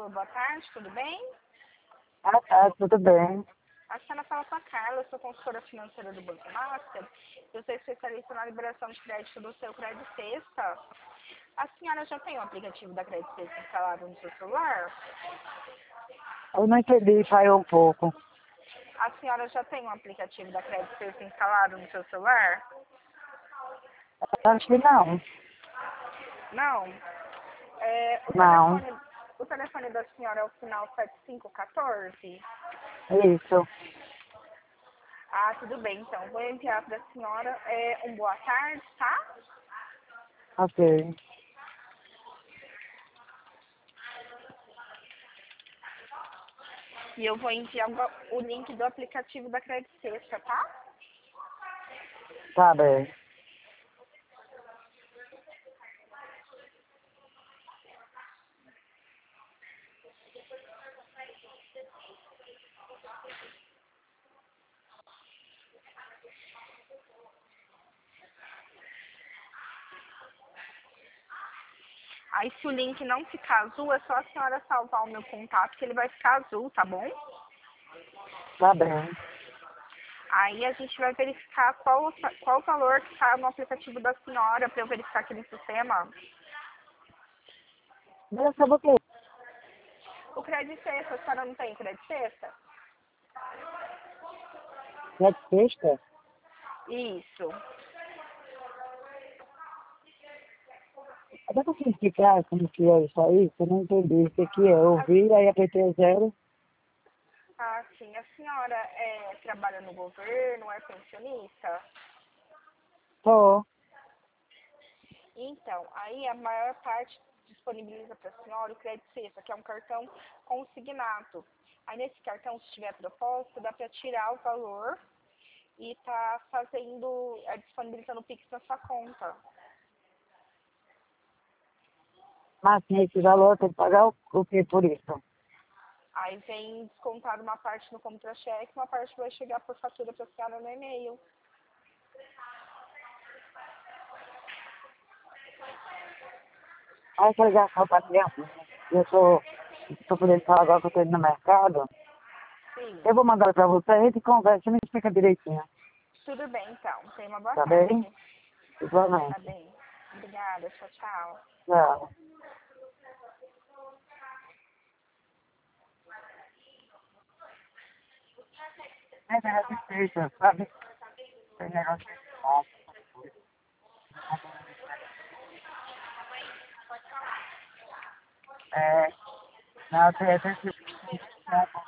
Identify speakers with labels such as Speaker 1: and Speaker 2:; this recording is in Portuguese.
Speaker 1: Alô, boa tarde, tudo bem?
Speaker 2: Ah, tá, tudo bem.
Speaker 1: A senhora fala com a Carla, eu sou consultora financeira do Banco Master. Eu sou especialista na liberação de crédito do seu Crédito Sexta. A senhora já tem o aplicativo da Crédito Sexta instalado no seu celular?
Speaker 2: Eu não entendi, saiu um pouco.
Speaker 1: A senhora já tem o aplicativo da Crédito Sexta instalado no seu celular?
Speaker 2: Acho que não.
Speaker 1: Não?
Speaker 2: Não.
Speaker 1: O telefone da senhora é o final 7514?
Speaker 2: Isso.
Speaker 1: Ah, tudo bem, então. Vou enviar para a senhora um boa tarde, tá?
Speaker 2: Ok.
Speaker 1: E eu vou enviar o link do aplicativo da Crédito Sexta, tá?
Speaker 2: Tá bem.
Speaker 1: Aí se o link não ficar azul, é só a senhora salvar o meu contato que ele vai ficar azul, tá bom?
Speaker 2: Tá bem.
Speaker 1: Aí a gente vai verificar qual o valor que está no aplicativo da senhora para eu verificar aqui no sistema.
Speaker 2: Mas sabe o quê?
Speaker 1: O crédito sexta, a senhora não tem crédito sexta?
Speaker 2: É de sexta?
Speaker 1: Isso.
Speaker 2: Dá pra você explicar como que é isso aí? Que eu não entendi. O que que é? Eu ouvi, aí apertei 0.
Speaker 1: Ah, sim. A senhora trabalha no governo, é pensionista?
Speaker 2: Tô.
Speaker 1: Então, aí a maior parte disponibiliza para a senhora o crédito sexta, que é um cartão consignado. Aí nesse cartão, se tiver proposta, dá para tirar o valor e tá disponibilizando o Pix na sua conta.
Speaker 2: Mas sim, esse valor tem que pagar o que por isso?
Speaker 1: Aí vem descontado uma parte no contra-cheque, uma parte vai chegar por fatura para a senhora no e-mail.
Speaker 2: Aí você já falou pra mim, eu tô podendo falar agora que eu tô indo no mercado.
Speaker 1: Sim.
Speaker 2: Eu vou mandar pra você, a gente conversa e me explica direitinho.
Speaker 1: Tudo bem, então. Tenha uma boa
Speaker 2: Tá
Speaker 1: tarde.
Speaker 2: bem?
Speaker 1: Tá
Speaker 2: Igualmente.
Speaker 1: bem. Obrigada. Tchau, tchau.
Speaker 2: Tchau. É negócio de sexta, sabe? É negócio de sexta. É, não, tem esse